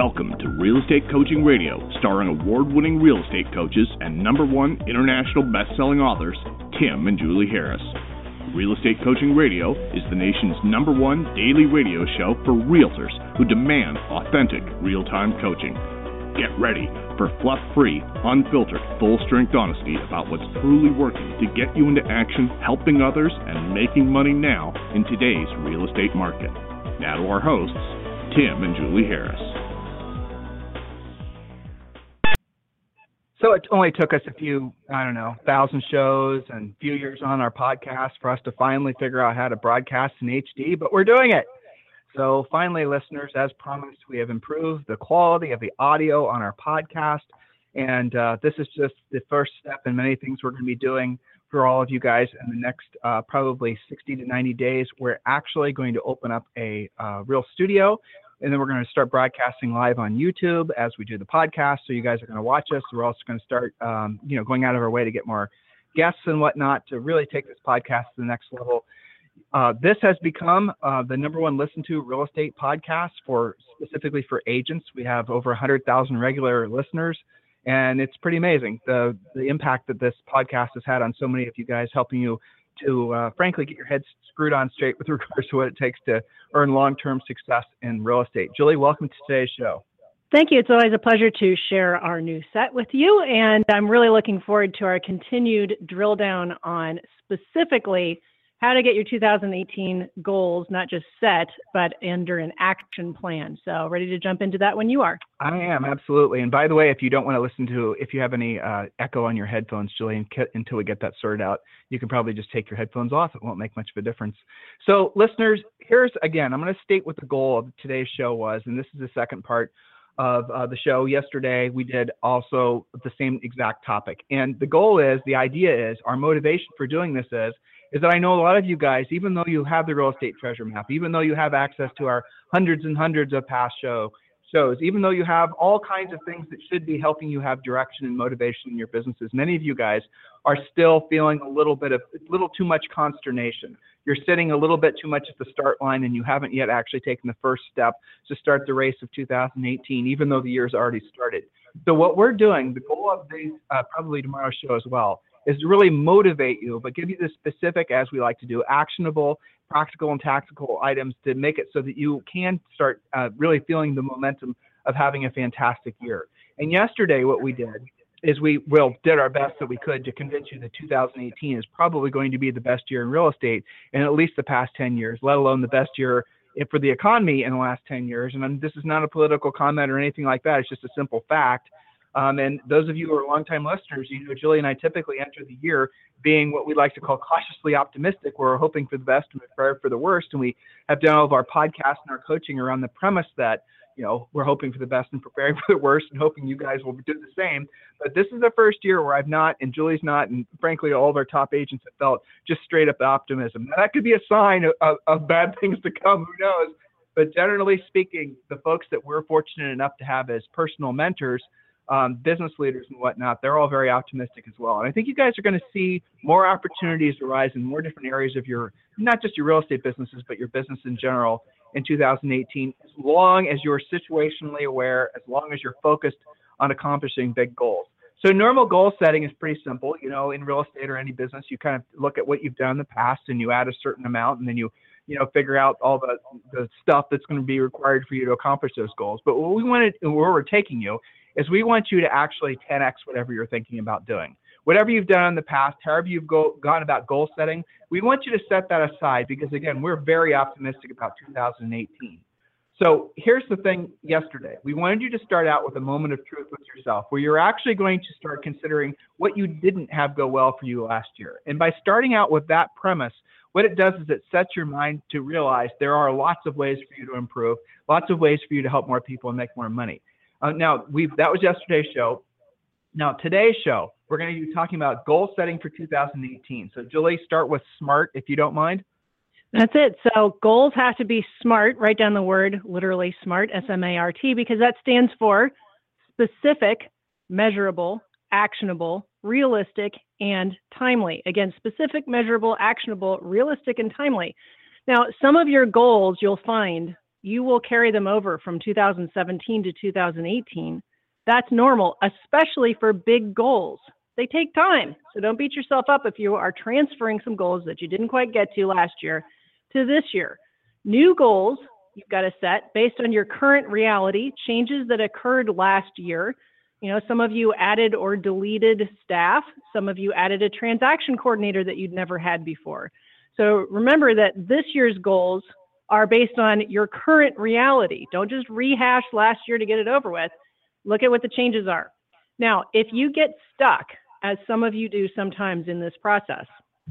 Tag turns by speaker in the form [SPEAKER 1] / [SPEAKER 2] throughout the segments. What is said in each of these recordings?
[SPEAKER 1] Welcome to Real Estate Coaching Radio, starring award-winning real estate coaches and #1 international best-selling authors, Tim and Julie Harris. Real Estate Coaching Radio is the nation's #1 daily radio show for realtors who demand authentic, real-time coaching. Get ready for fluff-free, unfiltered, full-strength honesty about what's truly working to get you into action, helping others, and making money now in today's real estate market. Now to our hosts, Tim and Julie Harris.
[SPEAKER 2] So it only took us a few, 1,000 shows and a few years on our podcast for us to finally figure out how to broadcast in HD, but we're doing it. So finally, listeners, as promised, we have improved the quality of the audio on our podcast. And this is just the first step in many things we're going to be doing for all of you guys in the next probably 60 to 90 days. We're actually going to open up a real studio. And then we're going to start broadcasting live on YouTube as we do the podcast. So you guys are going to watch us. We're also going to start, going out of our way to get more guests and whatnot to really take this podcast to the next level. This has become the #1 listened to real estate podcast specifically for agents. We have over 100,000 regular listeners, and it's pretty amazing the impact that this podcast has had on so many of you guys, helping you to frankly get your heads screwed on straight with regards to what it takes to earn long-term success in real estate. Julie, welcome to today's show.
[SPEAKER 3] Thank you. It's always a pleasure to share our new set with you, and I'm really looking forward to our continued drill down on specifically how to get your 2018 goals not just set, but under an action plan. So ready to jump into that when you are.
[SPEAKER 2] I am, absolutely. And by the way, if you don't want to listen to, if you have any echo on your headphones, Julie, until we get that sorted out, you can probably just take your headphones off. It won't make much of a difference. So listeners, I'm going to state what the goal of today's show was. And this is the second part of the show. Yesterday, we did also the same exact topic. And the idea is, our motivation for doing this is that I know a lot of you guys, even though you have the real estate treasure map, even though you have access to our hundreds and hundreds of past shows, even though you have all kinds of things that should be helping you have direction and motivation in your businesses, many of you guys are still feeling a little too much consternation. You're sitting a little bit too much at the start line, and you haven't yet actually taken the first step to start the race of 2018, even though the year's already started. So what we're doing, the goal of these, probably tomorrow's show as well, is to really motivate you, but give you the specific, as we like to do, actionable, practical, and tactical items to make it so that you can start really feeling the momentum of having a fantastic year. And yesterday, what we did is we did our best that we could to convince you that 2018 is probably going to be the best year in real estate in at least the past 10 years, let alone the best year for the economy in the last 10 years. And this is not a political comment or anything like that. It's just a simple fact. And those of you who are longtime listeners, Julie and I typically enter the year being what we like to call cautiously optimistic. We're hoping for the best and prepare for the worst. And we have done all of our podcasts and our coaching around the premise that, we're hoping for the best and preparing for the worst and hoping you guys will do the same. But this is the first year where I've not, and Julie's not, and frankly, all of our top agents have felt just straight up optimism. Now, that could be a sign of bad things to come. Who knows? But generally speaking, the folks that we're fortunate enough to have as personal mentors, business leaders and whatnot, they're all very optimistic as well. And I think you guys are going to see more opportunities arise in more different areas of not just your real estate businesses, but your business in general in 2018, as long as you're situationally aware, as long as you're focused on accomplishing big goals. So normal goal setting is pretty simple. In real estate or any business, you kind of look at what you've done in the past and you add a certain amount, and then you figure out all the stuff that's going to be required for you to accomplish those goals. But what we wanted, and where we're taking you, is we want you to actually 10x whatever you're thinking about doing. Whatever you've done in the past, however you've gone about goal setting, we want you to set that aside because, again, we're very optimistic about 2018. So here's the thing yesterday. We wanted you to start out with a moment of truth with yourself where you're actually going to start considering what you didn't have go well for you last year. And by starting out with that premise, what it does is it sets your mind to realize there are lots of ways for you to improve, lots of ways for you to help more people and make more money. That was yesterday's show. Now, today's show, we're going to be talking about goal setting for 2018. So, Julie, start with SMART, if you don't mind.
[SPEAKER 3] That's it. So goals have to be SMART. Write down the word, literally SMART, S-M-A-R-T, because that stands for specific, measurable, actionable, realistic, and timely. Again, specific, measurable, actionable, realistic, and timely. Now, some of your goals you'll find you will carry them over from 2017 to 2018. That's normal, especially for big goals. They take time, so don't beat yourself up if you are transferring some goals that you didn't quite get to last year to this year. New goals you've got to set based on your current reality, changes that occurred last year. Some of you added or deleted staff. Some of you added a transaction coordinator that you'd never had before. So remember that this year's goals are based on your current reality. Don't just rehash last year to get it over with. Look at what the changes are. Now, if you get stuck, as some of you do sometimes in this process,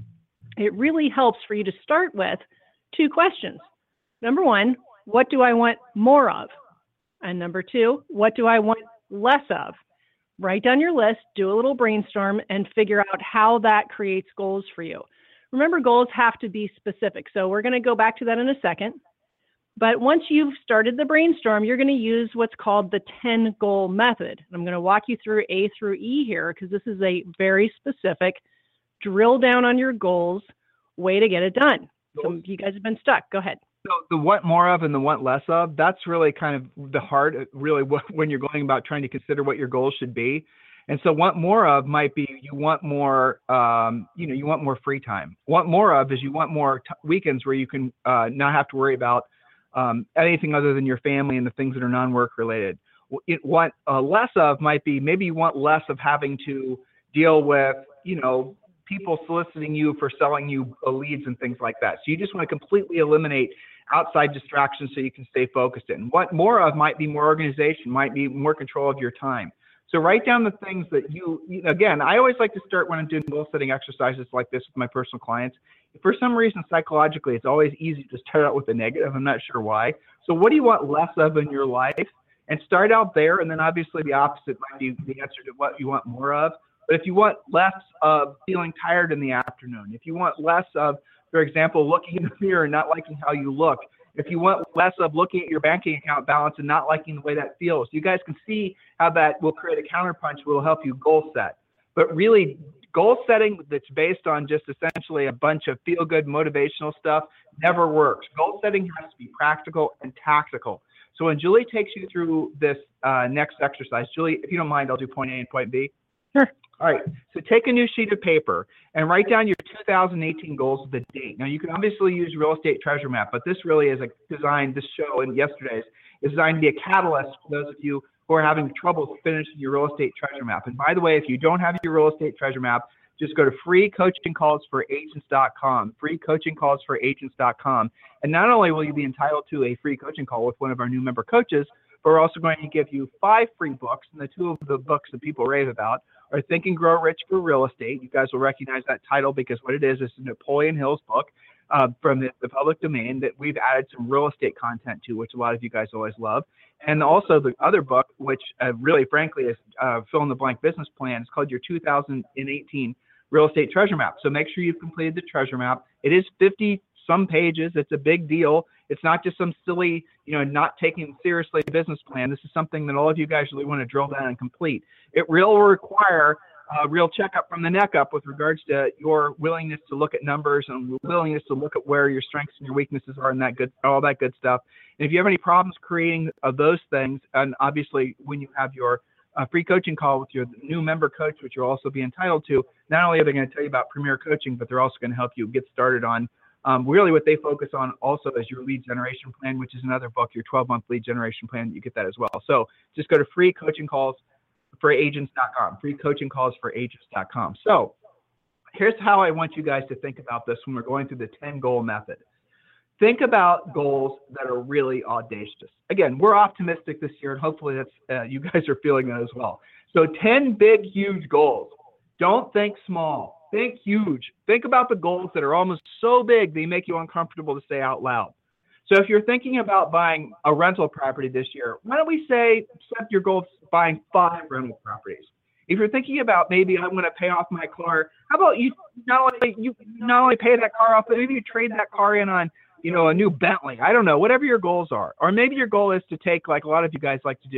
[SPEAKER 3] it really helps for you to start with 2 questions. Number 1, what do I want more of? And number 2, what do I want less of? Write down your list, do a little brainstorm, and figure out how that creates goals for you. Remember, goals have to be specific. So we're going to go back to that in a second. But once you've started the brainstorm, you're going to use what's called the 10-goal method. I'm going to walk you through A through E here because this is a very specific drill down on your goals way to get it done. Some of you guys have been stuck. Go ahead.
[SPEAKER 2] So the want more of and the want less of, that's really kind of the heart, really, when you're going about trying to consider what your goals should be. And so want more of might be you want more, you want more free time. Want more of is you want more weekends where you can not have to worry about anything other than your family and the things that are non-work related. What less of might be maybe you want less of having to deal with, people soliciting you for selling you leads and things like that. So you just want to completely eliminate outside distractions so you can stay focused in. What more of might be more organization, might be more control of your time. So write down the things that again, I always like to start when I'm doing goal setting exercises like this with my personal clients. For some reason, psychologically, it's always easy to start out with a negative. I'm not sure why. So what do you want less of in your life? And start out there. And then obviously the opposite might be the answer to what you want more of. But if you want less of feeling tired in the afternoon, if you want less of, for example, looking in the mirror and not liking how you look, if you want less of looking at your banking account balance and not liking the way that feels, you guys can see how that will create a counterpunch, will help you goal set. But really, goal setting that's based on just essentially a bunch of feel-good motivational stuff never works. Goal setting has to be practical and tactical. So when Julie takes you through this next exercise, Julie, if you don't mind, I'll do point A and point B.
[SPEAKER 3] Sure.
[SPEAKER 2] All right, so take a new sheet of paper and write down your 2018 goals with the date. Now, you can obviously use Real Estate Treasure Map, but this really is designed, this show and yesterday's is designed to be a catalyst for those of you who are having trouble finishing your Real Estate Treasure Map. And by the way, if you don't have your Real Estate Treasure Map, just go to freecoachingcallsforagents.com, freecoachingcallsforagents.com. And not only will you be entitled to a free coaching call with one of our new member coaches, but we're also going to give you 5 free books. And the 2 of the books that people rave about are Think and Grow Rich for Real Estate. You guys will recognize that title because what it is Napoleon Hill's book from the public domain that we've added some real estate content to, which a lot of you guys always love. And also the other book, which really, frankly, is fill in the blank business plan. It's called your 2018 Real Estate Treasure Map. So make sure you've completed the treasure map. It is 50 some pages. It's a big deal. It's not just some silly, not taking seriously business plan. This is something that all of you guys really want to drill down and complete. It will require a real checkup from the neck up with regards to your willingness to look at numbers and willingness to look at where your strengths and your weaknesses are and all that good stuff. And if you have any problems creating those things, and obviously when you have your free coaching call with your new member coach, which you'll also be entitled to, not only are they going to tell you about Premier Coaching, but they're also going to help you get started on really what they focus on also is your lead generation plan, which is another book, your 12-month lead generation plan. You get that as well. So just go to freecoachingcallsforagents.com, freecoachingcallsforagents.com. So here's how I want you guys to think about this when we're going through the 10-goal method. Think about goals that are really audacious. Again, we're optimistic this year, and hopefully that's you guys are feeling that as well. So 10 big, huge goals. Don't think small. Think huge. Think about the goals that are almost so big they make you uncomfortable to say out loud. So if you're thinking about buying a rental property this year, why don't we set your goal of buying 5 rental properties? If you're thinking about maybe I'm going to pay off my car, how about you not only pay that car off, but maybe you trade that car in on a new Bentley. I don't know, whatever your goals are. Or maybe your goal is to take, like a lot of you guys like to do,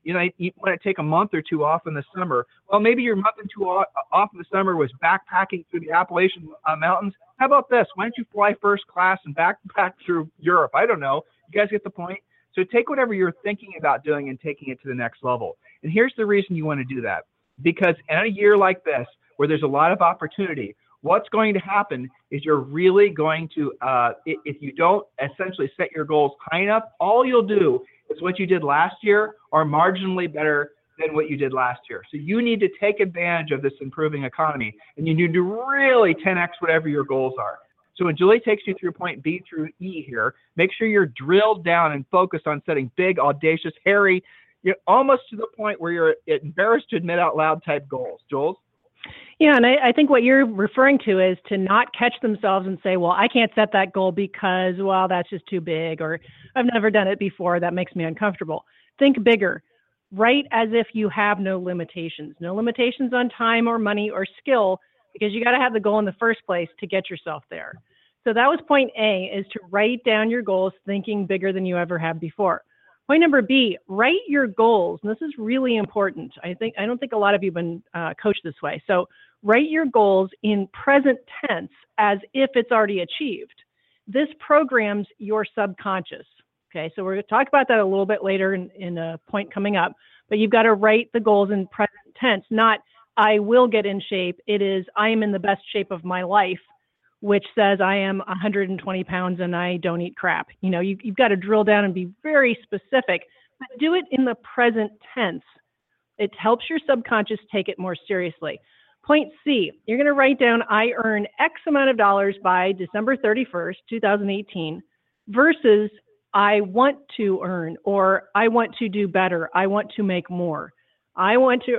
[SPEAKER 2] You know, you want to take a month or two off in the summer. Well, maybe your month or two off in the summer was backpacking through the Appalachian Mountains. How about this? Why don't you fly first class and backpack through Europe? I don't know. You guys get the point? So take whatever you're thinking about doing and taking it to the next level. And here's the reason you want to do that. Because in a year like this, where there's a lot of opportunity, what's going to happen is you're really going to, if you don't essentially set your goals high enough, all you'll do is what you did last year or marginally better than what you did last year. So you need to take advantage of this improving economy, and you need to really 10x whatever your goals are. So when Julie takes you through point B through E here, make sure you're drilled down and focused on setting big, audacious, hairy, you're almost to the point where you're embarrassed to admit out loud type goals. Jules?
[SPEAKER 3] Yeah, and I think what you're referring to is to not catch themselves and say, well, I can't set that goal because, well, that's just too big, or I've never done it before, that makes me uncomfortable. Think bigger. Write as if you have no limitations on time or money or skill, because you got to have the goal in the first place to get yourself there. So that was point A, is to write down your goals thinking bigger than you ever have before. Point number B, write your goals. And this is really important. I don't think a lot of you have been coached this way. So write your goals in present tense as if it's already achieved. This programs your subconscious. Okay, so we're going to talk about that a little bit later in a point coming up. But you've got to write the goals in present tense, not I will get in shape. It is I am in the best shape of my life, which says I am 120 pounds and I don't eat crap. You know, you've got to drill down and be very specific, but do it in the present tense. It helps your subconscious take it more seriously. Point C, you're going to write down I earn X amount of dollars by December 31st, 2018 versus I want to earn, or I want to do better. I want to make more. I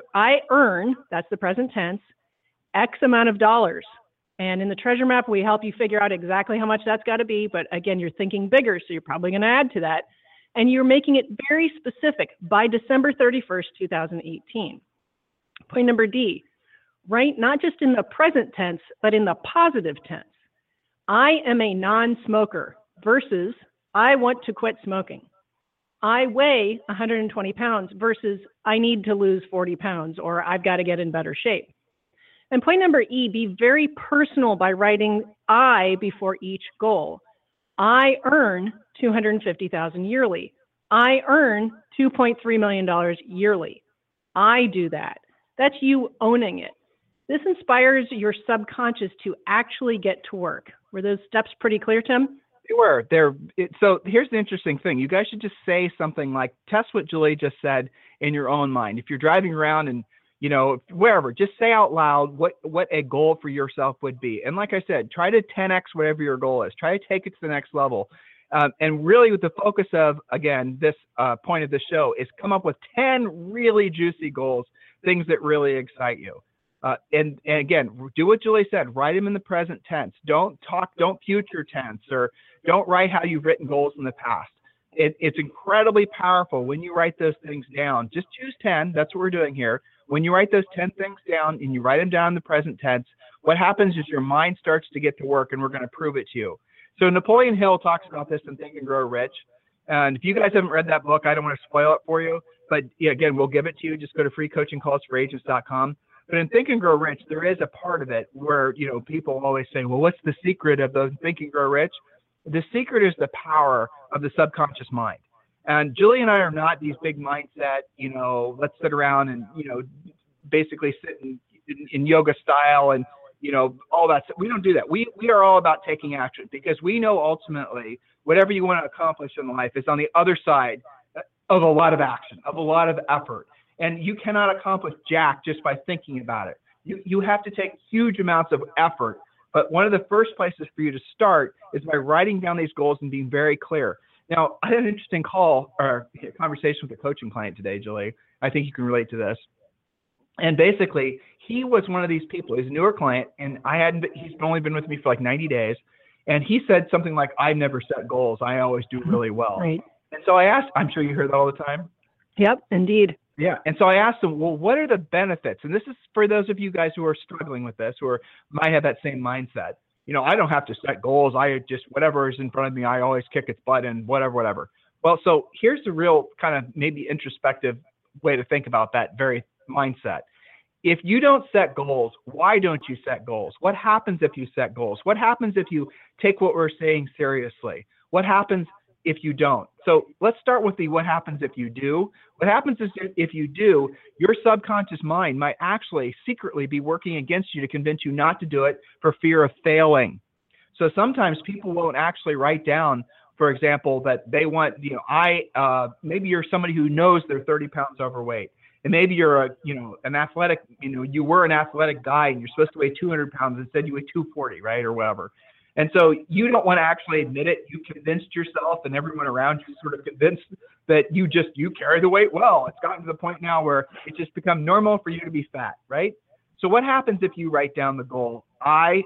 [SPEAKER 3] earn, that's the present tense, X amount of dollars. And in the treasure map, we help you figure out exactly how much that's got to be. But again, you're thinking bigger, so you're probably going to add to that. And you're making it very specific by December 31st, 2018. Point number D, write not just in the present tense, but in the positive tense. I am a non-smoker versus I want to quit smoking. I weigh 120 pounds versus I need to lose 40 pounds, or I've got to get in better shape. And point number E, be very personal by writing I before each goal. I earn $250,000 yearly. I earn $2.3 million yearly. I do that. That's you owning it. This inspires your subconscious to actually get to work. Were those steps pretty clear, Tim?
[SPEAKER 2] They were. So here's the interesting thing. You guys should just say something like, test what Julie just said in your own mind. If you're driving around and, you know, wherever, just say out loud what a goal for yourself would be. And like I said, try to 10x whatever your goal is. Try to take it to the next level. And really with the focus of, again, this point of the show is come up with 10 really juicy goals, things that really excite you. And again, do what Julie said, write them in the present tense. Don't future tense, or don't write how you've written goals in the past. It's incredibly powerful when you write those things down. Just choose 10. That's what we're doing here. When you write those 10 things down and you write them down in the present tense, what happens is your mind starts to get to work, and we're going to prove it to you. So Napoleon Hill talks about this in Think and Grow Rich. And if you guys haven't read that book, I don't want to spoil it for you. But yeah, again, we'll give it to you. Just go to freecoachingcallsforagents.com. But in Think and Grow Rich, there is a part of it where, you know, people always say, well, what's the secret of those Think and Grow Rich? The secret is the power of the subconscious mind. And Julie and I are not these big mindset, you know, let's sit around and, you know, basically sit in yoga style and, you know, all that. We don't do that. We are all about taking action, because we know ultimately whatever you want to accomplish in life is on the other side of a lot of action, of a lot of effort. And you cannot accomplish jack just by thinking about it. You have to take huge amounts of effort. But one of the first places for you to start is by writing down these goals and being very clear. Now, I had an interesting call or conversation with a coaching client today, Julie. I think you can relate to this. And basically, he was one of these people. He's a newer client, and he's only been with me for like 90 days. And he said something like, I've never set goals. I always do really well.
[SPEAKER 3] Right.
[SPEAKER 2] And so I asked, I'm sure you hear that all the time.
[SPEAKER 3] Yep, indeed.
[SPEAKER 2] Yeah. And so I asked him, well, what are the benefits? And this is for those of you guys who are struggling with this, or might have that same mindset. You know, I don't have to set goals. I just, whatever is in front of me, I always kick its butt and whatever. Well, so here's the real kind of maybe introspective way to think about that very mindset. If you don't set goals, why don't you set goals? What happens if you set goals? What happens if you take what we're saying seriously? What happens if you don't? So let's start with the what happens if you do. What happens is if you do, your subconscious mind might actually secretly be working against you to convince you not to do it for fear of failing. So sometimes people won't actually write down, for example, that they want, maybe you're somebody who knows they're 30 pounds overweight. And maybe you're an athletic, you were an athletic guy and you're supposed to weigh 200 pounds. Instead you weigh 240, right? Or whatever. And so you don't want to actually admit it. You convinced yourself and everyone around you sort of convinced that you carry the weight well. It's gotten to the point now where it's just become normal for you to be fat, right? So what happens if you write down the goal, I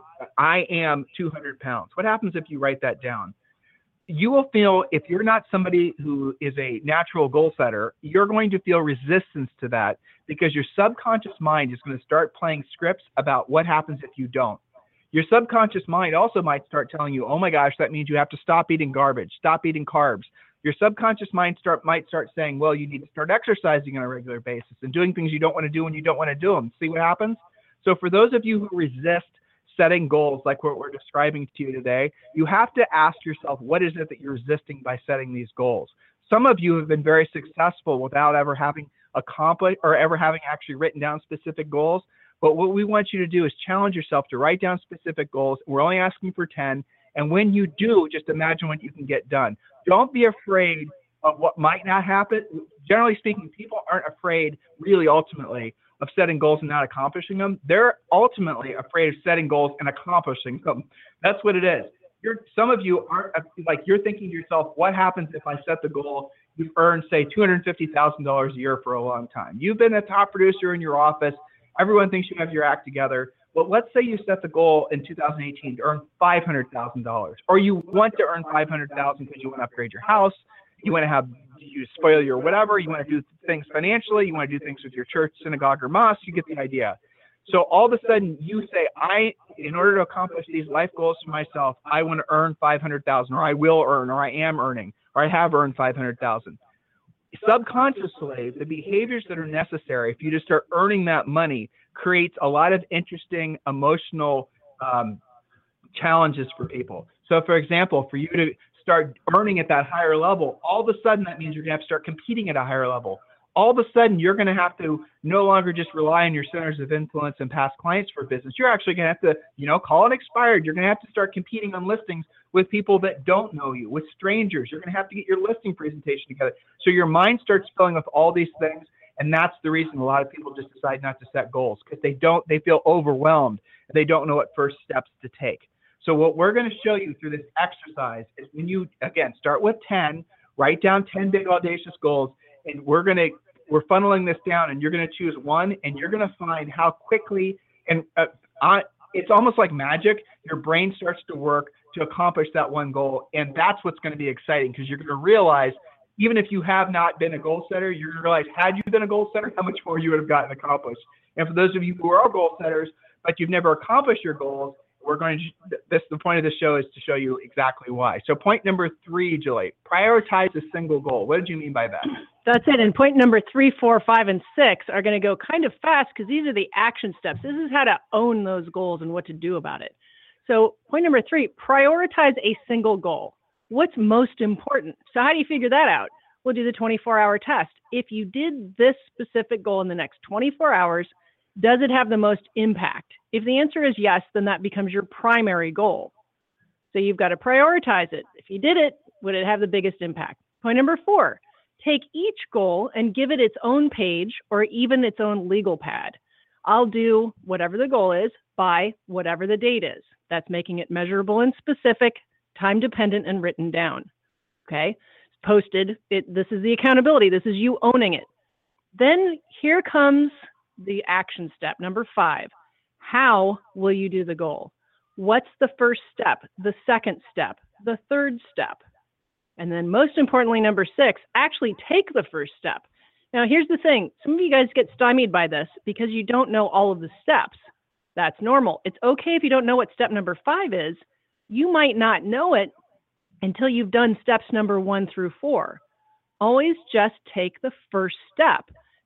[SPEAKER 2] am 200 pounds? What happens if you write that down? You will feel, if you're not somebody who is a natural goal setter, you're going to feel resistance to that because your subconscious mind is going to start playing scripts about what happens if you don't. Your subconscious mind also might start telling you, oh my gosh, that means you have to stop eating garbage, stop eating carbs. Your subconscious mind might start saying, well, you need to start exercising on a regular basis and doing things you don't want to do when you don't want to do them. See what happens? So for those of you who resist setting goals like what we're describing to you today, you have to ask yourself, what is it that you're resisting by setting these goals? Some of you have been very successful without ever having accomplished or ever having actually written down specific goals. But what we want you to do is challenge yourself to write down specific goals. We're only asking for 10. And when you do, just imagine what you can get done. Don't be afraid of what might not happen. Generally speaking, people aren't afraid really ultimately of setting goals and not accomplishing them. They're ultimately afraid of setting goals and accomplishing them. That's what it is. Some of you aren't, like, you're thinking to yourself, what happens if I set the goal? You've earned, say, $250,000 a year for a long time. You've been a top producer in your office. Everyone thinks you have your act together. Well, let's say you set the goal in 2018 to earn $500,000, or you want to earn $500,000 because you want to upgrade your house. You want to you spoil your whatever. You want to do things financially. You want to do things with your church, synagogue, or mosque. You get the idea. So all of a sudden you say, in order to accomplish these life goals for myself, I want to earn $500,000, or I will earn, or I am earning, or I have earned $500,000. Subconsciously, the behaviors that are necessary for you to start earning that money creates a lot of interesting emotional challenges for people. So for example, for you to start earning at that higher level, all of a sudden that means you're going to have to start competing at a higher level. All of a sudden, you're going to have to no longer just rely on your centers of influence and past clients for business. You're actually going to have to, call it expired. You're going to have to start competing on listings with people that don't know you, with strangers. You're going to have to get your listing presentation together. So your mind starts filling with all these things. And that's the reason a lot of people just decide not to set goals, because they feel overwhelmed. They don't know what first steps to take. So what we're going to show you through this exercise is when you, again, start with 10, write down 10 big audacious goals, and we're funneling this down, and you're going to choose one, and you're going to find how quickly, and it's almost like magic, your brain starts to work to accomplish that one goal. And that's what's going to be exciting, because you're going to realize, even if you have not been a goal setter, you're going to realize, had you been a goal setter, how much more you would have gotten accomplished. And for those of you who are goal setters, but you've never accomplished your goals, the point of this show is to show you exactly why. So point number 3, Julie, prioritize a single goal. What did you mean by that?
[SPEAKER 3] That's it. And point number 3, 4, 5, and 6 are going to go kind of fast, because these are the action steps. This is how to own those goals and what to do about it. So point number 3, prioritize a single goal. What's most important? So how do you figure that out? We'll do the 24-hour test. If you did this specific goal in the next 24 hours, does it have the most impact? If the answer is yes, then that becomes your primary goal. So you've got to prioritize it. If you did it, would it have the biggest impact? Point number 4, take each goal and give it its own page or even its own legal pad. I'll do whatever the goal is by whatever the date is. That's making it measurable and specific, time dependent, and written down. Okay? Posted. This is the accountability. This is you owning it. Then here comes the action step, number 5. How will you do the goal? What's the first step, the second step, the third step? And then most importantly, number 6, actually take the first step. Now, here's the thing. Some of you guys get stymied by this because you don't know all of the steps. That's normal. It's okay if you don't know what step number 5 is. You might not know it until you've done steps number 1 through 4. Always just take the first step.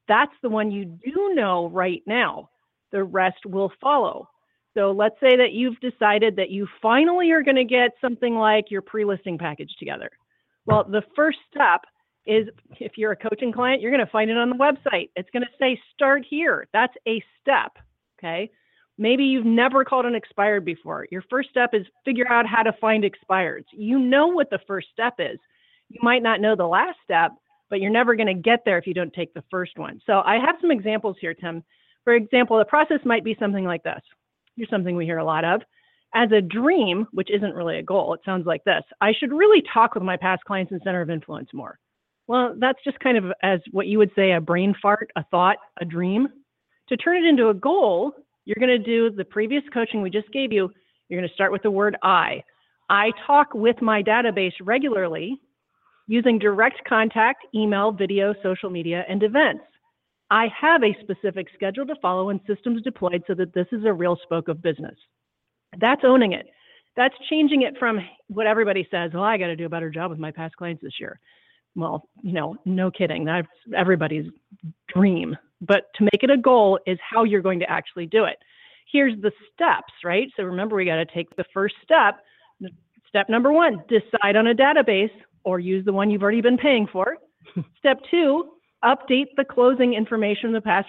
[SPEAKER 3] That's the one you do know right now. The rest will follow. So let's say that you've decided that you finally are going to get something like your pre-listing package together. Well, the first step is, if you're a coaching client, you're going to find it on the website. It's going to say start here. That's a step, okay? Maybe you've never called an expired before. Your first step is figure out how to find expireds. You know what the first step is. You might not know the last step, but you're never going to get there if you don't take the first one. So I have some examples here, Tim. For example, the process might be something like this. Here's something we hear a lot of. As a dream, which isn't really a goal, it sounds like this: I should really talk with my past clients and center of influence more. Well, that's just kind of as what you would say a brain fart, a thought, a dream. To turn it into a goal, you're going to do the previous coaching we just gave you. You're going to start with the word I. I talk with my database regularly using direct contact, email, video, social media, and events. I have a specific schedule to follow and systems deployed so that this is a real spoke of business. That's owning it. That's changing it from what everybody says, well, I got to do a better job with my past clients this year. Well, no kidding. That's everybody's dream. But to make it a goal is how you're going to actually do it. Here's the steps, right? So remember, we got to take the first step. Step number 1, decide on a database or use the one you've already been paying for. Step 2, update the closing information in the past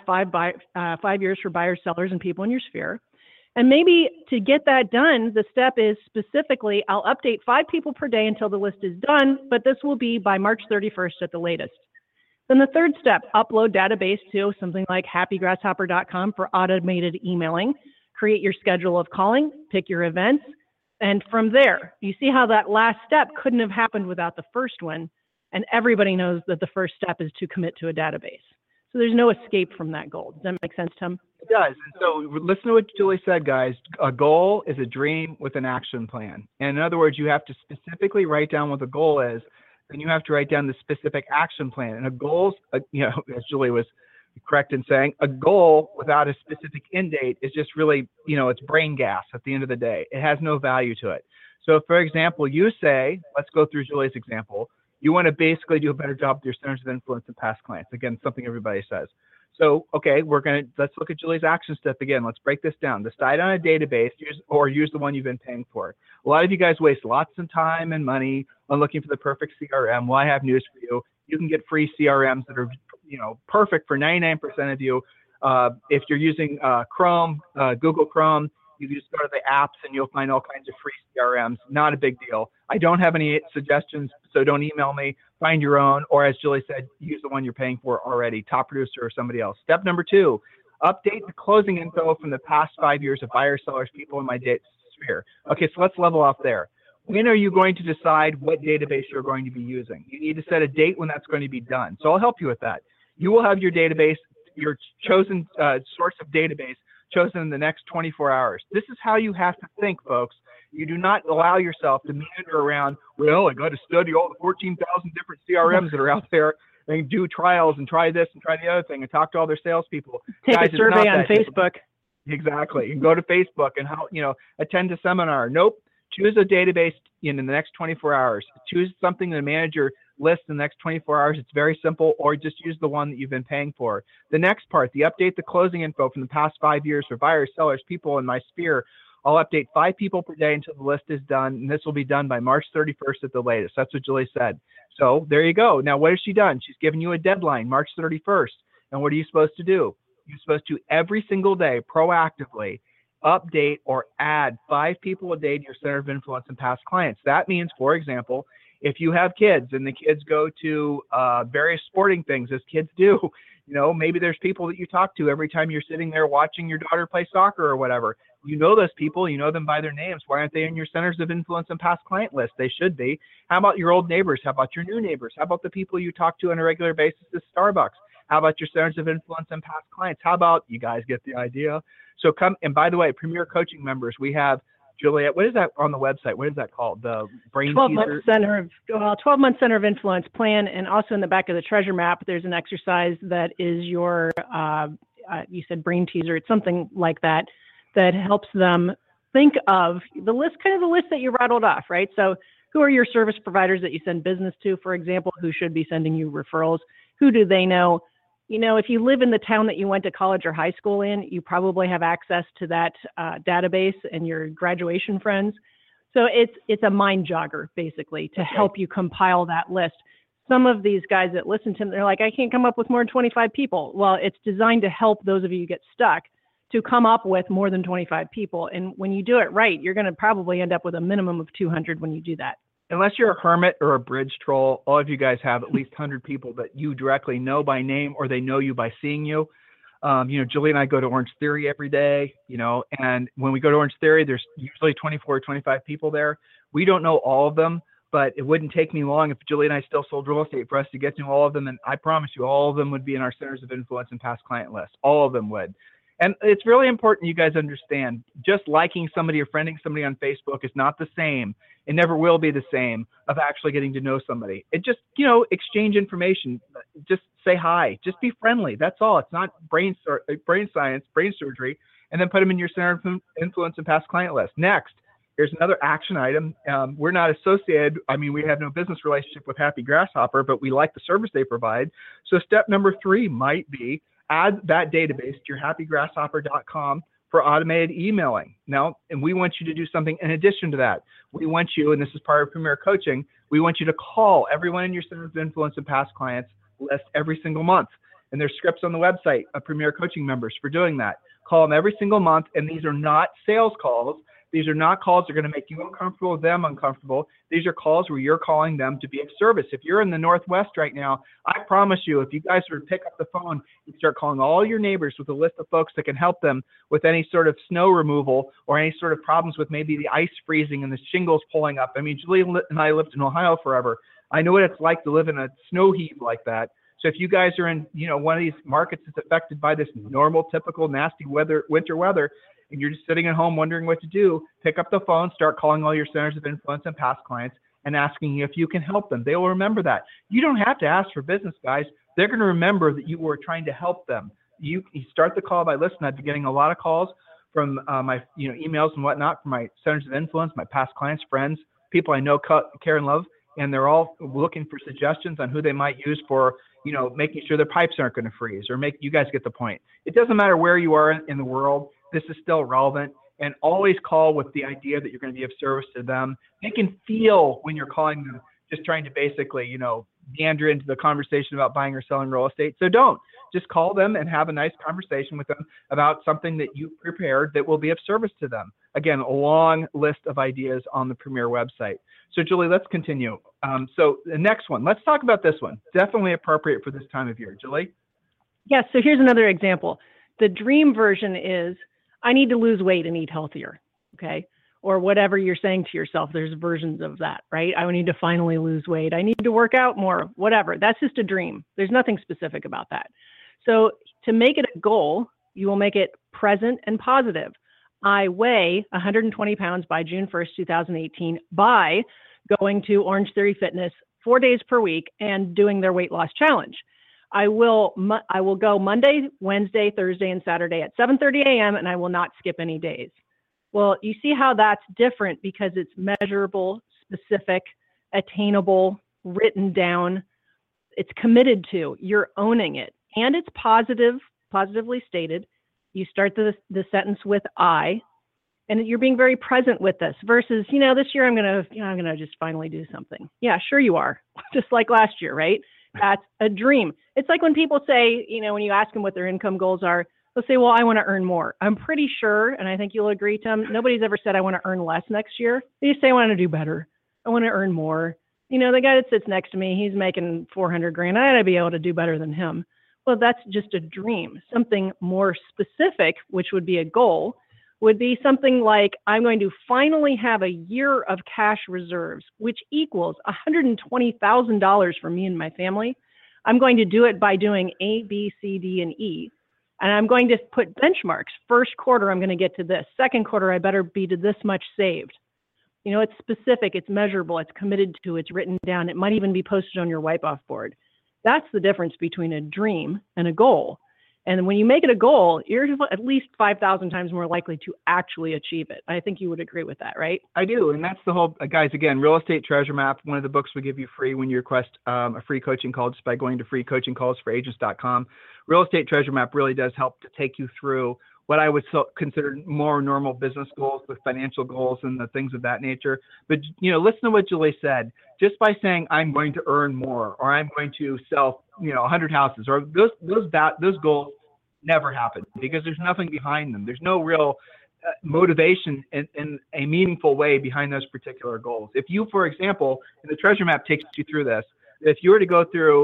[SPEAKER 3] 5 years for buyers, sellers, and people in your sphere. And maybe to get that done, the step is specifically, I'll update 5 people per day until the list is done, but this will be by March 31st at the latest. Then the third step, upload database to something like happygrasshopper.com for automated emailing. Create your schedule of calling, pick your events, and from there, you see how that last step couldn't have happened without the first one. And everybody knows that the first step is to commit to a database. So there's no escape from that goal. Does that make sense, Tim?
[SPEAKER 2] It does. And so listen to what Julie said, guys. A goal is a dream with an action plan. And in other words, you have to specifically write down what the goal is. Then you have to write down the specific action plan. And a goal, as Julie was correct in saying, a goal without a specific end date is just really, it's brain gas at the end of the day. It has no value to it. So for example, you say, let's go through Julie's example. You want to basically do a better job with your centers of influence and past clients. Again, something everybody says. So, okay, let's look at Julie's action step again. Let's break this down. Decide on a database use the one you've been paying for. A lot of you guys waste lots of time and money on looking for the perfect CRM. Well, I have news for you. You can get free CRMs that are, perfect for 99% of you. If you're using Chrome, Google Chrome, you can just go to the apps and you'll find all kinds of free CRMs. Not a big deal. I don't have any suggestions, so don't email me. Find your own, or as Julie said, use the one you're paying for already, Top Producer or somebody else. Step number 2, update the closing info from the past 5 years of buyers, sellers, people in my data sphere. Okay, so let's level off there. When are you going to decide what database you're going to be using? You need to set a date when that's going to be done. So I'll help you with that. You will have your database, your chosen source of database, chosen in the next 24 hours. This is how you have to think, folks. You do not allow yourself to meander around, well, I got to study all the 14,000 different CRMs that are out there and do trials and try this and try the other thing and talk to all their salespeople.
[SPEAKER 3] Take a survey on Facebook.
[SPEAKER 2] Exactly. You can go to Facebook and attend a seminar. Nope. Choose a database in the next 24 hours. Choose something the manager lists in the next 24 hours. It's very simple, or just use the one that you've been paying for. The next part, the update the closing info from the past 5 years for buyers, sellers, people in my sphere. I'll update 5 people per day until the list is done, and this will be done by March 31st at the latest. That's what Julie said. So there you go. Now, what has she done? She's given you a deadline, March 31st. And what are you supposed to do? You're supposed to, every single day, proactively update or add 5 people a day to your center of influence and past clients. That means, for example, if you have kids and the kids go to various sporting things, as kids do, maybe there's people that you talk to every time you're sitting there watching your daughter play soccer or whatever. You know those people, you know them by their names. Why aren't they in your centers of influence and past client list? They should be. How about your old neighbors? How about your new neighbors? How about the people you talk to on a regular basis at Starbucks? How about your centers of influence and past clients? How about, you guys get the idea? So come, and by the way, Premier Coaching members, we have, Juliet, what is that on the website? What is that called? The brain
[SPEAKER 3] 12-month Center of Influence plan. And also in the back of the treasure map, there's an exercise that is your, you said brain teaser. It's something like that helps them think of the list, kind of the list that you rattled off, right? So who are your service providers that you send business to, for example, who should be sending you referrals? Who do they know? if you live in the town that you went to college or high school in, you probably have access to that database and your graduation friends. So it's a mind jogger, basically, to help you compile that list. Some of these guys that listen to them, they're like, I can't come up with more than 25 people. Well, it's designed to help those of you who get stuck to come up with more than 25 people. And when you do it right, you're going to probably end up with a minimum of 200 when you do that.
[SPEAKER 2] Unless you're a hermit or a bridge troll, all of you guys have at least 100 people that you directly know by name, or they know you by seeing you. Julie and I go to Orange Theory every day, and when we go to Orange Theory, there's usually 24 or 25 people there. We don't know all of them, but it wouldn't take me long if Julie and I still sold real estate for us to get to know all of them. And I promise you, all of them would be in our centers of influence and past client list. All of them would. And it's really important you guys understand, just liking somebody or friending somebody on Facebook is not the same. It never will be the same of actually getting to know somebody. It just, exchange information, just say hi, just be friendly. That's all. It's not brain science, brain surgery, and then put them in your center of influence and past client list. Next, here's another action item. We're not associated. We have no business relationship with Happy Grasshopper, but we like the service they provide. So step number 3 might be add that database to your happygrasshopper.com for automated emailing. Now, and we want you to do something in addition to that. We want you, and this is part of Premier Coaching, we want you to call everyone in your center of influence and past clients list every single month. And there's scripts on the website of Premier Coaching members for doing that. Call them every single month, and these are not sales calls. These are not calls that are going to make you uncomfortable, them uncomfortable. These are calls where you're calling them to be of service. If you're in the Northwest right now, I promise you, if you guys were to pick up the phone and start calling all your neighbors with a list of folks that can help them with any sort of snow removal or any sort of problems with maybe the ice freezing and the shingles pulling up. Julie and I lived in Ohio forever. I know what it's like to live in a snow heave like that. So if you guys are in, one of these markets that's affected by this normal, typical, nasty winter weather, and you're just sitting at home wondering what to do, pick up the phone, start calling all your centers of influence and past clients and asking if you can help them. They will remember that. You don't have to ask for business, guys. They're going to remember that you were trying to help them. You start the call by listening. I've been getting a lot of calls from my emails and whatnot from my centers of influence, my past clients, friends, people I know, care and love, and they're all looking for suggestions on who they might use for, making sure their pipes aren't going to freeze, or you guys get the point. It doesn't matter where you are in the world. This is still relevant, and always call with the idea that you're going to be of service to them. They can feel when you're calling them just trying to basically, meander into the conversation about buying or selling real estate. So don't. Just call them and have a nice conversation with them about something that you prepared that will be of service to them. Again, a long list of ideas on the Premier website. So Julie, let's continue. So the next one, let's talk about this one. Definitely appropriate for this time of year. Julie?
[SPEAKER 3] Yes, so here's another example. The dream version is, I need to lose weight and eat healthier, okay? Or whatever you're saying to yourself, there's versions of that, right? I need to finally lose weight. I need to work out more, whatever. That's just a dream. There's nothing specific about that. So to make it a goal, you will make it present and positive. I weigh 120 pounds by June 1st, 2018 by going to Orange Theory Fitness 4 days per week and doing their weight loss challenge. I will go Monday, Wednesday, Thursday, and Saturday at 7:30 a.m. and I will not skip any days. Well, you see how that's different because it's measurable, specific, attainable, written down. It's committed to. You're owning it. And it's positively stated. You start the sentence with I, and you're being very present with this versus, this year I'm going to just finally do something. Yeah, sure you are. Just like last year, right? That's a dream. It's like when people say, when you ask them what their income goals are, they'll say, well, I want to earn more. I'm pretty sure, and I think you'll agree, Tim, nobody's ever said I want to earn less next year. They just say I want to do better. I want to earn more. The guy that sits next to me, he's making $400,000. I got to be able to do better than him. Well, that's just a dream. Something more specific, which would be a goal, would be something like, I'm going to finally have a year of cash reserves, which equals $120,000 for me and my family. I'm going to do it by doing A, B, C, D, and E. And I'm going to put benchmarks. First quarter, I'm going to get to this. Second quarter, I better be to this much saved. It's specific, it's measurable, it's committed to, it's written down. It might even be posted on your wipe-off board. That's the difference between a dream and a goal. And when you make it a goal, you're at least 5,000 times more likely to actually achieve it. I think you would agree with that, right?
[SPEAKER 2] I do. And that's the whole, guys, again, Real Estate Treasure Map, one of the books we give you free when you request a free coaching call just by going to freecoachingcallsforagents.com. Real Estate Treasure Map really does help to take you through what I would consider more normal business goals, the financial goals and the things of that nature. But, listen to what Julie said. Just by saying, I'm going to earn more, or I'm going to sell, 100 houses, or those goals never happen because there's nothing behind them. There's no real motivation in a meaningful way behind those particular goals. If you, for example, and the Treasure Map takes you through this, if you were to go through,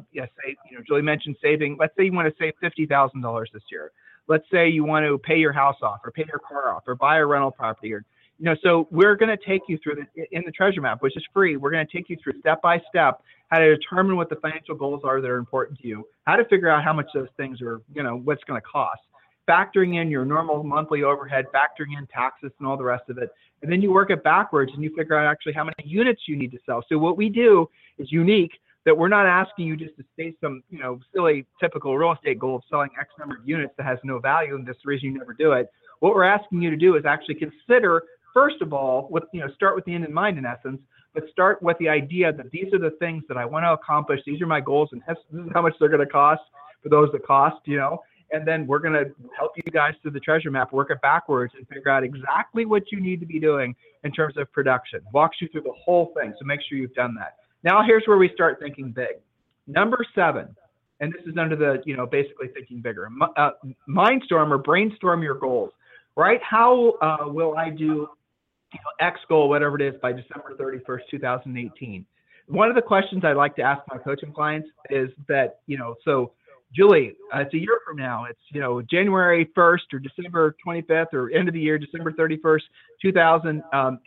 [SPEAKER 2] Julie mentioned saving, let's say you want to save $50,000 this year. Let's say you want to pay your house off, or pay your car off, or buy a rental property, or so we're going to take you through in the Treasure Map, which is free. We're going to take you through step by step how to determine what the financial goals are that are important to you, how to figure out how much those things are, what's going to cost, factoring in your normal monthly overhead, factoring in taxes and all the rest of it. And then you work it backwards and you figure out actually how many units you need to sell. So what we do is unique, that we're not asking you just to state some, silly typical real estate goal of selling X number of units that has no value and that's the reason you never do it. What we're asking you to do is actually consider, first of all, start with the end in mind in essence, but start with the idea that these are the things that I want to accomplish. These are my goals, and this is how much they're going to cost for those that cost, and then we're going to help you guys through the Treasure Map, work it backwards and figure out exactly what you need to be doing in terms of production. Walks you through the whole thing. So make sure you've done that. Now here's where we start thinking big. Number 7, and this is under the, basically thinking bigger. Mindstorm or brainstorm your goals, right? How will I do X goal, whatever it is, by December 31st, 2018? One of the questions I like to ask my coaching clients is that, so Julie, it's a year from now. It's, January 1st or December 25th or end of the year, December 31st, 2018.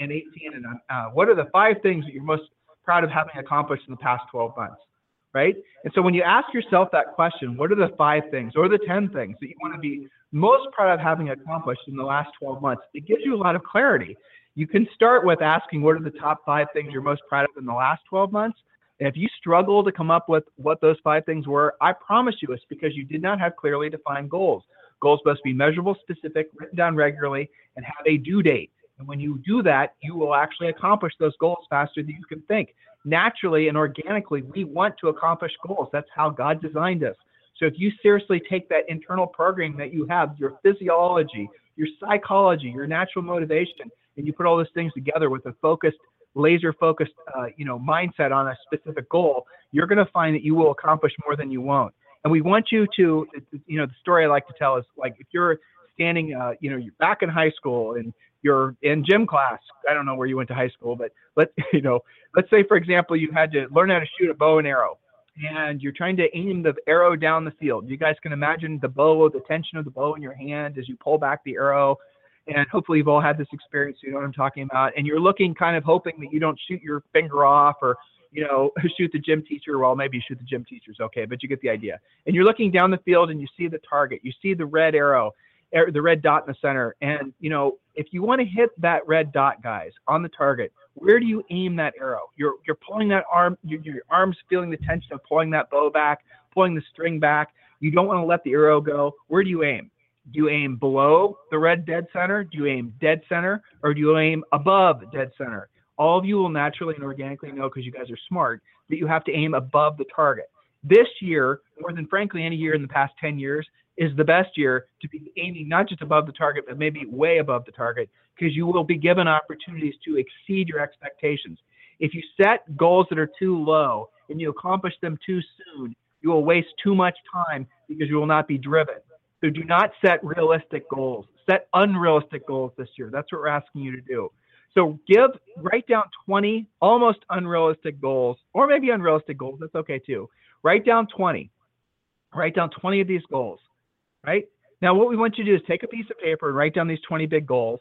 [SPEAKER 2] And what are the 5 things that you're most proud of having accomplished in the past 12 months, right? And so when you ask yourself that question, what are the 5 things or the 10 things that you want to be most proud of having accomplished in the last 12 months, it gives you a lot of clarity. You can start with asking what are the top 5 things you're most proud of in the last 12 months. And if you struggle to come up with what those 5 things were, I promise you it's because you did not have clearly defined goals. Goals must be measurable, specific, written down regularly, and have a due date. And when you do that, you will actually accomplish those goals faster than you can think. Naturally and organically, we want to accomplish goals. That's how God designed us. So if you seriously take that internal programming that you have, your physiology, your psychology, your natural motivation, and you put all those things together with a focused, laser-focused, mindset on a specific goal, you're going to find that you will accomplish more than you won't. And we want you to, the story I like to tell is like if you're standing, you're back in high school and you're in gym class. I don't know where you went to high school, but let's say, for example, you had to learn how to shoot a bow and arrow, and you're trying to aim the arrow down the field. You guys can imagine the tension of the bow in your hand as you pull back the arrow. And hopefully you've all had this experience, so you know what I'm talking about. And you're looking, kind of hoping that you don't shoot your finger off or, shoot the gym teacher. Well, maybe you shoot the gym teacher's okay, but you get the idea. And you're looking down the field and you see the target. You see the red arrow, the red dot in the center. And, if you want to hit that red dot, guys, on the target, where do you aim that arrow? You're pulling that arm, your arm's feeling the tension of pulling that bow back, pulling the string back. You don't want to let the arrow go. Where do you aim? Do you aim below the red dead center? Do you aim dead center? Or do you aim above dead center? All of you will naturally and organically know, because you guys are smart, that you have to aim above the target. This year, more than frankly any year in the past 10 years, is the best year to be aiming not just above the target, but maybe way above the target, because you will be given opportunities to exceed your expectations. If you set goals that are too low and you accomplish them too soon, you will waste too much time because you will not be driven. So do not set realistic goals. Set unrealistic goals this year. That's what we're asking you to do. So write down 20 almost unrealistic goals, or maybe unrealistic goals. That's okay too. Write down 20. Write down 20 of these goals, right? Now, what we want you to do is take a piece of paper and write down these 20 big goals.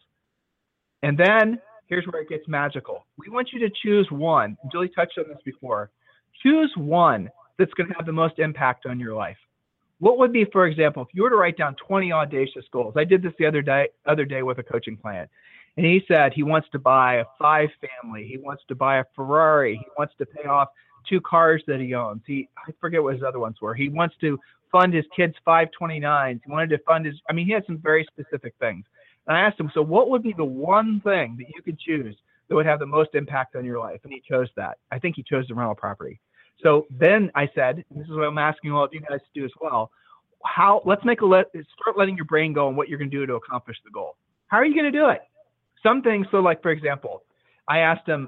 [SPEAKER 2] And then here's where it gets magical. We want you to choose one. Julie touched on this before. Choose one that's going to have the most impact on your life. What would be, for example, if you were to write down 20 audacious goals? I did this the other day with a coaching client, and he said he wants to buy a 5-family. He wants to buy a Ferrari. He wants to pay off 2 cars that he owns. I forget what his other ones were. He wants to fund his kids' 529s. He wanted to fund his, he had some very specific things. And I asked him, so what would be the one thing that you could choose that would have the most impact on your life? And he chose that. I think he chose the rental property. So then I said, and this is what I'm asking all of you guys to do as well, let's start letting your brain go on what you're going to do to accomplish the goal. How are you going to do it? Some things, so like, for example, I asked him,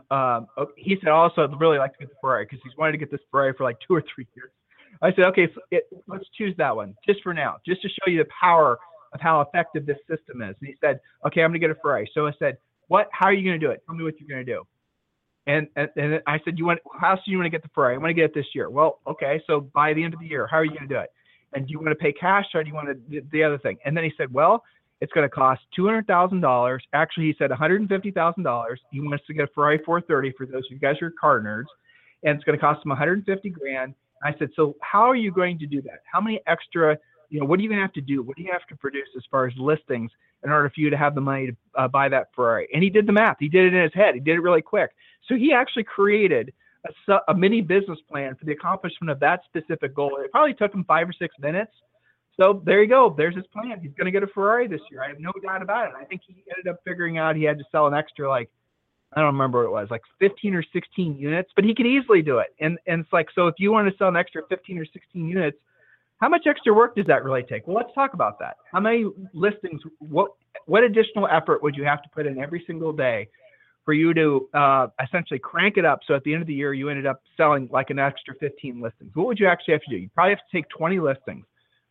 [SPEAKER 2] he said, also, I'd really like to get the Ferrari because he's wanted to get this Ferrari for like 2 or 3 years. I said, okay, let's choose that one just for now, just to show you the power of how effective this system is. And he said, okay, I'm going to get a Ferrari. So I said, how are you going to do it? Tell me what you're going to do. And I said, how soon do you want to get the Ferrari? I want to get it this year. Well, okay, so by the end of the year, how are you going to do it? And do you want to pay cash or do you want to the other thing? And then he said, well, it's going to cost $200,000. Actually, he said $150,000. He wants to get a Ferrari 430 for those of you guys who are car nerds. And it's going to cost him $150,000. I said, so how are you going to do that? How many extra, what are you going to have to do? What do you have to produce as far as listings in order for you to have the money to buy that Ferrari? And he did the math. He did it in his head. He did it really quick. So he actually created a mini business plan for the accomplishment of that specific goal. It probably took him 5 or 6 minutes. So there you go. There's his plan. He's going to get a Ferrari this year. I have no doubt about it. I think he ended up figuring out he had to sell an extra, I don't remember what it was, 15 or 16 units, but he could easily do it. And it's like, so if you want to sell an extra 15 or 16 units, how much extra work does that really take? Well, let's talk about that. How many listings, what additional effort would you have to put in every single day for you to essentially crank it up so at the end of the year you ended up selling like an extra 15 listings? What would you actually have to do? You probably have to take 20 listings.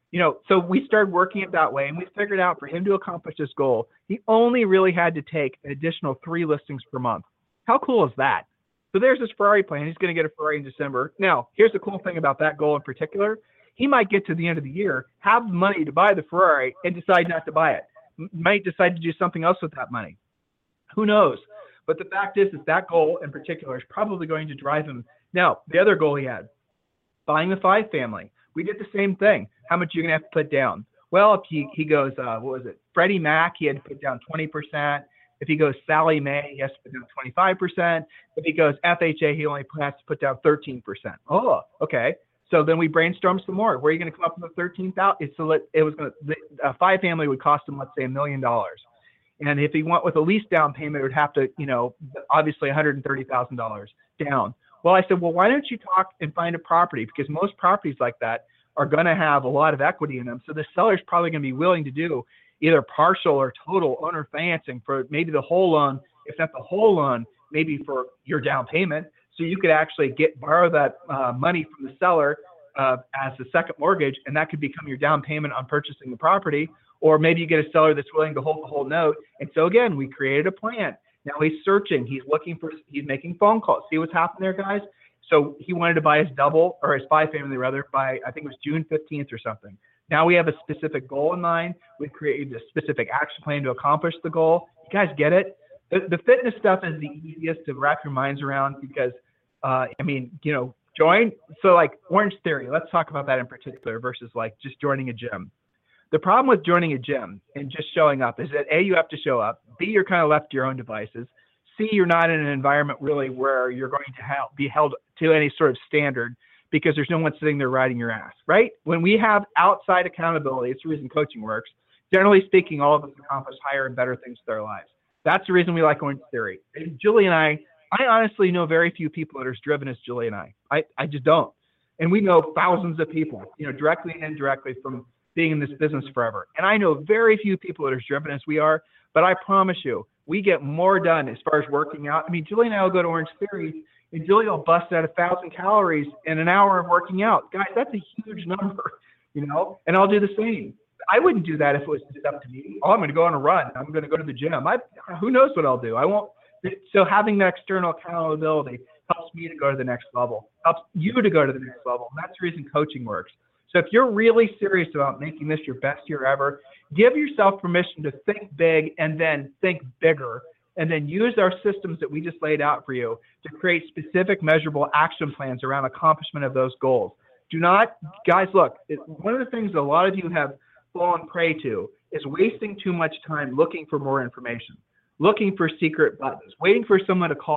[SPEAKER 2] So we started working it that way, and we figured out for him to accomplish this goal, he only really had to take an additional 3 listings per month. How cool is that? So there's his Ferrari plan. He's going to get a Ferrari in December. Now, here's the cool thing about that goal in particular. He might get to the end of the year, have the money to buy the Ferrari, and decide not to buy it. Might decide to do something else with that money. Who knows? But the fact is that goal in particular is probably going to drive him. Now, the other goal he had, buying the 5 family. We did the same thing. How much are you going to have to put down? Well, if he goes, what was it? Freddie Mac, he had to put down 20%. If he goes Sallie Mae, he has to put down 25%. If he goes FHA, he only has to put down 13%. Oh, okay. So then we brainstormed some more. Where are you going to come up with the $13,000? So it was going to, a 5 family would cost him, let's say, $1 million. And if he went with a lease down payment, it would have to, obviously $130,000 down. Well, I said, well, why don't you talk and find a property? Because most properties like that are going to have a lot of equity in them. So the seller's probably going to be willing to do either partial or total owner financing for maybe the whole loan, if not the whole loan, maybe for your down payment. So you could actually borrow that money from the seller as a second mortgage, and that could become your down payment on purchasing the property. Or maybe you get a seller that's willing to hold the whole note. And so again, we created a plan. Now he's searching. He's making phone calls. See what's happened there, guys? So he wanted to buy his double, or his 5 family rather, by, I think it was June 15th or something. Now we have a specific goal in mind. We've created a specific action plan to accomplish the goal. You guys get it? The fitness stuff is the easiest to wrap your minds around because, join. So like Orange Theory, let's talk about that in particular versus like just joining a gym. The problem with joining a gym and just showing up is that A, you have to show up. B, you're kind of left to your own devices. C, you're not in an environment really where you're going to be held to any sort of standard because there's no one sitting there riding your ass, right? When we have outside accountability, it's the reason coaching works. Generally speaking, all of us accomplish higher and better things with their lives. That's the reason we like Orange Theory. And Julie and I honestly know very few people that are as driven as Julie and I. I just don't. And we know thousands of people, directly and indirectly from being in this business forever. And I know very few people that are as driven as we are, but I promise you, we get more done as far as working out. Julie and I will go to Orange Theory, and Julie will bust out 1,000 calories in an hour of working out. Guys, that's a huge number, and I'll do the same. I wouldn't do that if it was just up to me. Oh, I'm going to go on a run. I'm going to go to the gym. Who knows what I'll do? I won't. So having that external accountability helps me to go to the next level, helps you to go to the next level. And that's the reason coaching works. So if you're really serious about making this your best year ever, give yourself permission to think big and then think bigger, and then use our systems that we just laid out for you to create specific measurable action plans around accomplishment of those goals. Guys, look, one of the things that a lot of you have fallen prey to is wasting too much time looking for more information, looking for secret buttons, waiting for someone to call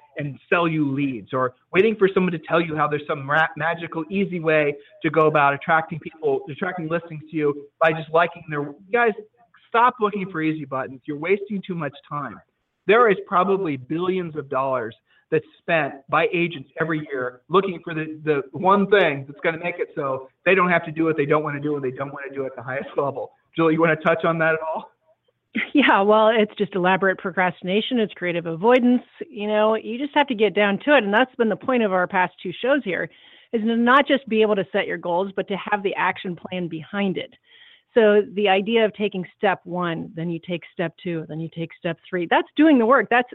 [SPEAKER 2] and sell you leads, or waiting for someone to tell you how there's some magical, easy way to go about attracting listings to you by just liking their. You guys, stop looking for easy buttons. You're wasting too much time. There is probably billions of dollars that's spent by agents every year looking for the one thing that's going to make it so they don't have to do what they don't want to do, and they don't want to do it at the highest level. Julie, you want to touch on that at all?
[SPEAKER 3] Yeah, well, it's just elaborate procrastination. It's creative avoidance. You just have to get down to it. And that's been the point of our past 2 shows here, is to not just be able to set your goals, but to have the action plan behind it. So the idea of taking step 1, then you take step 2, then you take step 3, that's doing the work. That's,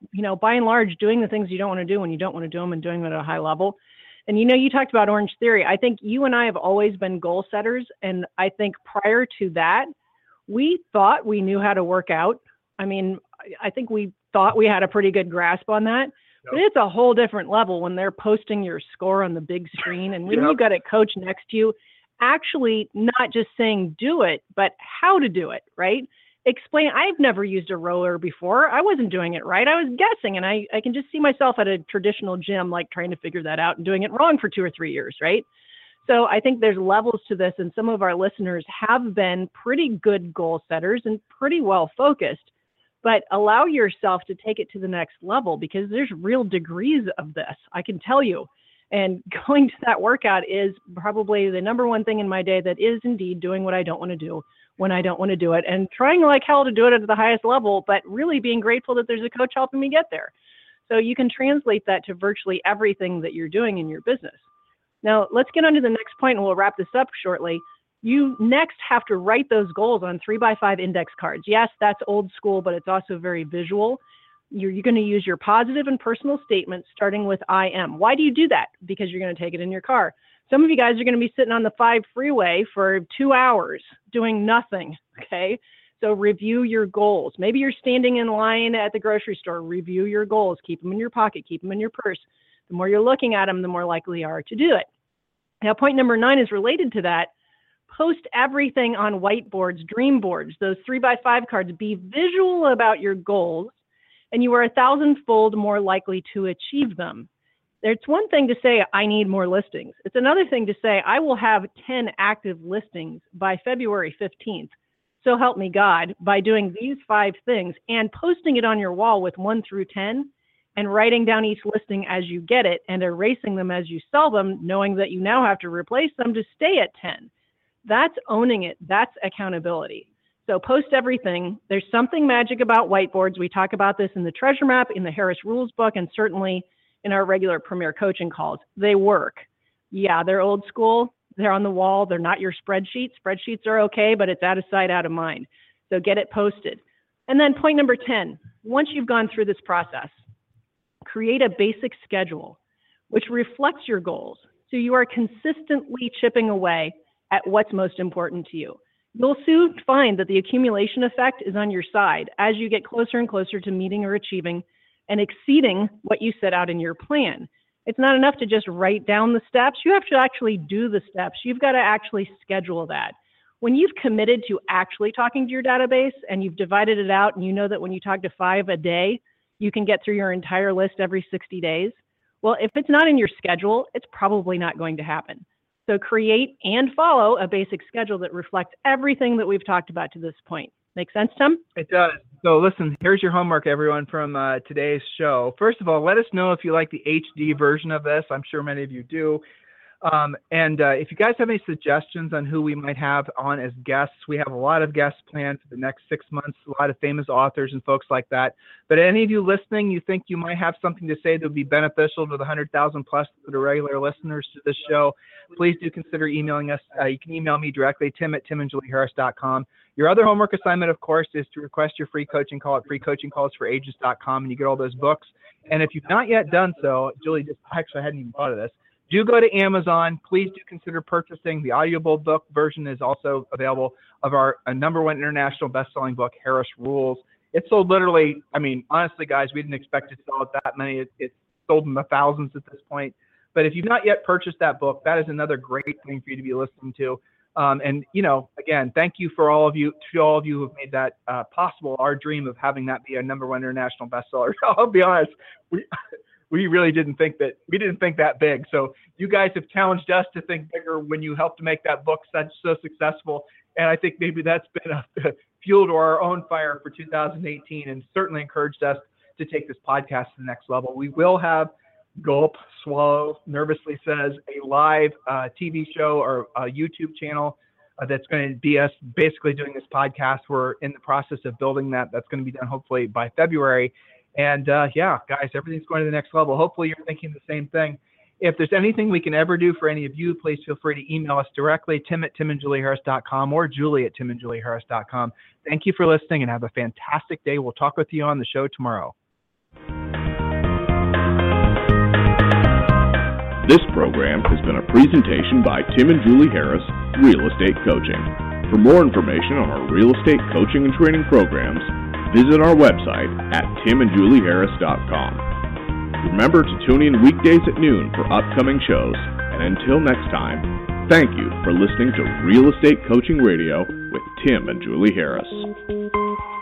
[SPEAKER 3] by and large, doing the things you don't want to do when you don't want to do them, and doing them at a high level. And, you talked about Orange Theory. I think you and I have always been goal setters. And I think prior to that, we thought we knew how to work out. I mean, I think we thought we had a pretty good grasp on that. Yep. But it's a whole different level when they're posting your score on the big screen. And when you've got a coach next to you, actually not just saying do it, but how to do it, right? Explain. I've never used a roller before. I wasn't doing it right. I was guessing. And I can just see myself at a traditional gym, like trying to figure that out and doing it wrong for 2 or 3 years, right? So I think there's levels to this, and some of our listeners have been pretty good goal setters and pretty well focused, but allow yourself to take it to the next level, because there's real degrees of this, I can tell you. And going to that workout is probably the number one thing in my day that is indeed doing what I don't want to do when I don't want to do it, and trying like hell to do it at the highest level, but really being grateful that there's a coach helping me get there. So you can translate that to virtually everything that you're doing in your business. Now, let's get on to the next point, and we'll wrap this up shortly. You next have to write those goals on 3x5 index cards. Yes, that's old school, but it's also very visual. You're going to use your positive and personal statements starting with I am. Why do you do that? Because you're going to take it in your car. Some of you guys are going to be sitting on the 5 freeway for 2 hours doing nothing, okay? So review your goals. Maybe you're standing in line at the grocery store. Review your goals. Keep them in your pocket. Keep them in your purse. The more you're looking at them, the more likely you are to do it. Now, point number 9 is related to that. Post everything on whiteboards, dream boards, those 3x5 cards. Be visual about your goals, and you are 1,000-fold more likely to achieve them. It's one thing to say, I need more listings. It's another thing to say, I will have 10 active listings by February 15th. So help me God, by doing these 5 things and posting it on your wall with 1 through 10. And writing down each listing as you get it and erasing them as you sell them, knowing that you now have to replace them to stay at 10. That's owning it. That's accountability. So post everything. There's something magic about whiteboards. We talk about this in the Treasure Map, in the Harris Rules book, and certainly in our regular Premier coaching calls. They work. Yeah, they're old school. They're on the wall. They're not your spreadsheets. Spreadsheets are okay, but it's out of sight, out of mind. So get it posted. And then point number 10, once you've gone through this process, create a basic schedule which reflects your goals, so you are consistently chipping away at what's most important to you. You'll soon find that the accumulation effect is on your side as you get closer and closer to meeting or achieving and exceeding what you set out in your plan. It's not enough to just write down the steps. You have to actually do the steps. You've got to actually schedule that. When you've committed to actually talking to your database and you've divided it out, and you know that when you talk to 5 a day, you can get through your entire list every 60 days. Well, if it's not in your schedule, it's probably not going to happen. So create and follow a basic schedule that reflects everything that we've talked about to this point. Make sense, Tim?
[SPEAKER 2] It does. So listen, here's your homework, everyone, from today's show. First of all, let us know if you like the HD version of this. I'm sure many of you do. And if you guys have any suggestions on who we might have on as guests, we have a lot of guests planned for the next 6 months, a lot of famous authors and folks like that. But any of you listening, you think you might have something to say that would be beneficial to the 100,000 plus that are regular listeners to this show, please do consider emailing us. You can email me directly, tim@timandjulieharris.com. Your other homework assignment, of course, is to request your free coaching call at freecoachingcallsforagents.com, and you get all those books. And if you've not yet done so, Julie, I hadn't even thought of this. Do go to Amazon. Please do consider purchasing. The audiobook book version is also available of our #1 international best-selling book, Harris Rules. It sold literally, I mean, honestly, guys, we didn't expect to sell it that many. It's sold in the thousands at this point. But if you've not yet purchased that book, that is another great thing for you to be listening to. And, you know, again, thank you for all of you who have made that possible, our dream of having that be a #1 international bestseller. I'll be honest, we really didn't think that big. So you guys have challenged us to think bigger when you helped to make that book so successful. And I think maybe that's been a fuel to our own fire for 2018, and certainly encouraged us to take this podcast to the next level. We will have Gulp, Swallow, Nervously Says, a live TV show or a YouTube channel that's going to be us basically doing this podcast. We're in the process of building that. That's going to be done hopefully by February. And yeah, guys, everything's going to the next level. Hopefully you're thinking the same thing. If there's anything we can ever do for any of you, please feel free to email us directly, tim@timandjulieharris.com or julie@timandjulieharris.com. Thank you for listening and have a fantastic day. We'll talk with you on the show tomorrow.
[SPEAKER 1] This program has been a presentation by Tim and Julie Harris, Real Estate Coaching. For more information on our real estate coaching and training programs, visit our website at timandjulieharris.com. Remember to tune in weekdays at noon for upcoming shows. And until next time, thank you for listening to Real Estate Coaching Radio with Tim and Julie Harris.